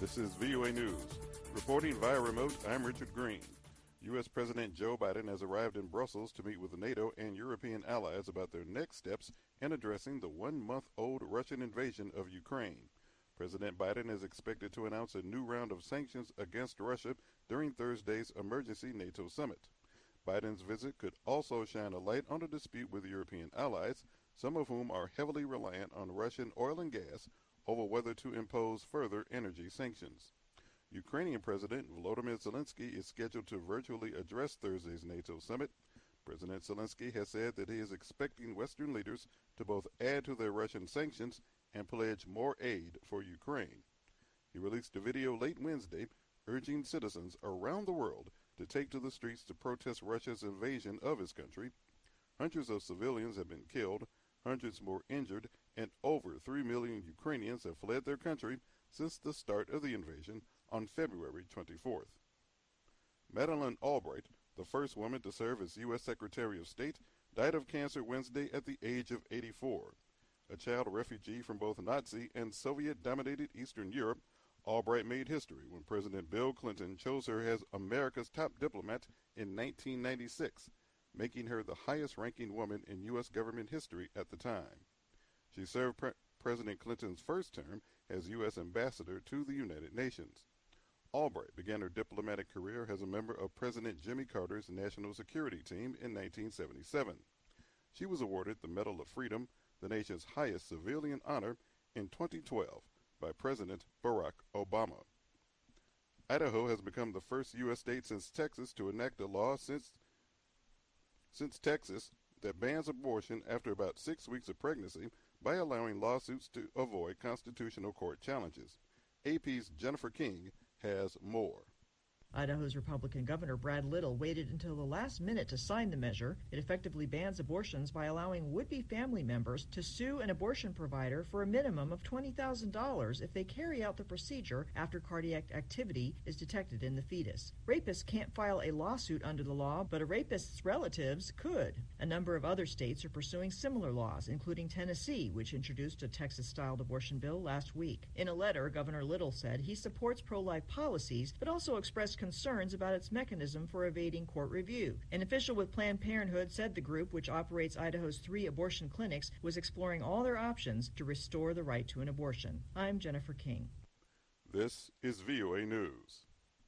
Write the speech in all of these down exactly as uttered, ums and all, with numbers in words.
This is V O A News. Reporting via remote, I'm Richard Green. U S. President Joe Biden has arrived in Brussels to meet with NATO and European allies about their next steps in addressing the one-month-old Russian invasion of Ukraine. President Biden is expected to announce a new round of sanctions against Russia during Thursday's emergency NATO summit. Biden's visit could also shine a light on a dispute with European allies, some of whom are heavily reliant on Russian oil and gas, over whether to impose further energy sanctions. Ukrainian President Volodymyr Zelensky is scheduled to virtually address Thursday's NATO summit. President Zelensky has said that he is expecting Western leaders to both add to their Russian sanctions and pledge more aid for Ukraine. He released a video late Wednesday urging citizens around the world to take to the streets to protest Russia's invasion of his country. Hundreds of civilians have been killed, hundreds more injured, and over three million Ukrainians have fled their country since the start of the invasion on February twenty-fourth. Madeleine Albright, the first woman to serve as U S. Secretary of State, died of cancer Wednesday at the age of eighty-four. A child refugee from both Nazi and Soviet-dominated Eastern Europe, Albright made history when President Bill Clinton chose her as America's top diplomat in nineteen ninety-six, making her the highest-ranking woman in U S government history at the time. She served Pre- President Clinton's first term as U S ambassador to the United Nations. Albright began her diplomatic career as a member of President Jimmy Carter's National Security Team in nineteen seventy-seven. She was awarded the Medal of Freedom, the nation's highest civilian honor, in twenty twelve by President Barack Obama. Idaho has become the first U S state since Texas to enact a law since, since Texas that bans abortion after about six weeks of pregnancy by allowing lawsuits to avoid constitutional court challenges. A P's Jennifer King has more. Idaho's Republican Governor Brad Little waited until the last minute to sign the measure. It effectively bans abortions by allowing would-be family members to sue an abortion provider for a minimum of twenty thousand dollars if they carry out the procedure after cardiac activity is detected in the fetus. Rapists can't file a lawsuit under the law, but a rapist's relatives could. A number of other states are pursuing similar laws, including Tennessee, which introduced a Texas-styled abortion bill last week. In a letter, Governor Little said he supports pro-life policies, but also expressed concerns about its mechanism for evading court review. An official with Planned Parenthood said the group, which operates Idaho's three abortion clinics, was exploring all their options to restore the right to an abortion. I'm Jennifer King. This is V O A News.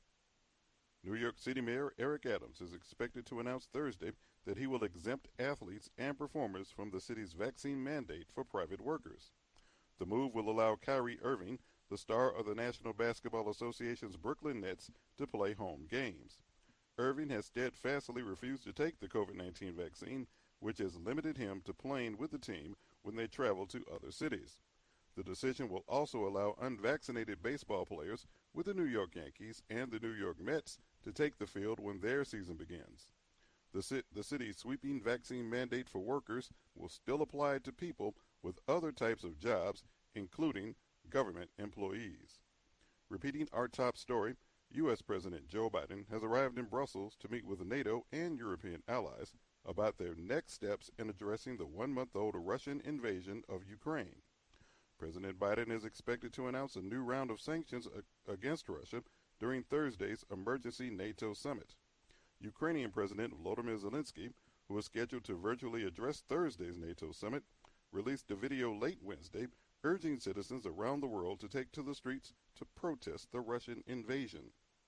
New York City Mayor Eric Adams is expected to announce Thursday that he will exempt athletes and performers from the city's vaccine mandate for private workers. The move will allow Kyrie Irving, the star of the National Basketball Association's Brooklyn Nets, to play home games. Irving has steadfastly refused to take the COVID nineteen vaccine, which has limited him to playing with the team when they travel to other cities. The decision will also allow unvaccinated baseball players with the New York Yankees and the New York Mets to take the field when their season begins. The, ci- the city's sweeping vaccine mandate for workers will still apply to people with other types of jobs, including government employees. Repeating our top story, U S. President Joe Biden has arrived in Brussels to meet with NATO and European allies about their next steps in addressing the one-month-old Russian invasion of Ukraine. President Biden is expected to announce a new round of sanctions a- against Russia during Thursday's emergency NATO summit. Ukrainian President Volodymyr Zelensky, who is scheduled to virtually address Thursday's NATO summit, released a video late Wednesday urging citizens around the world to take to the streets to protest the Russian invasion.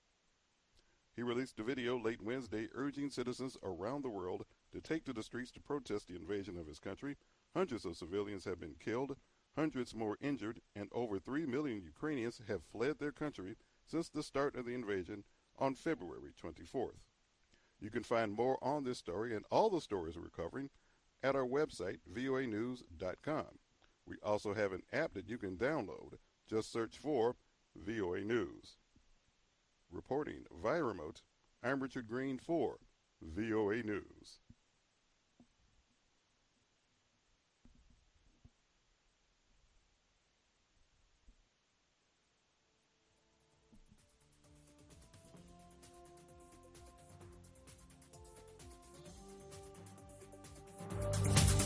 He released a video late Wednesday urging citizens around the world to take to the streets to protest the invasion of his country. Hundreds of civilians have been killed, hundreds more injured, and over three million Ukrainians have fled their country since the start of the invasion on February twenty-fourth. You can find more on this story and all the stories we're covering at our website, V O A news dot com. We also have an app that you can download. Just search for V O A News. Reporting via remote, I'm Richard Green for V O A News.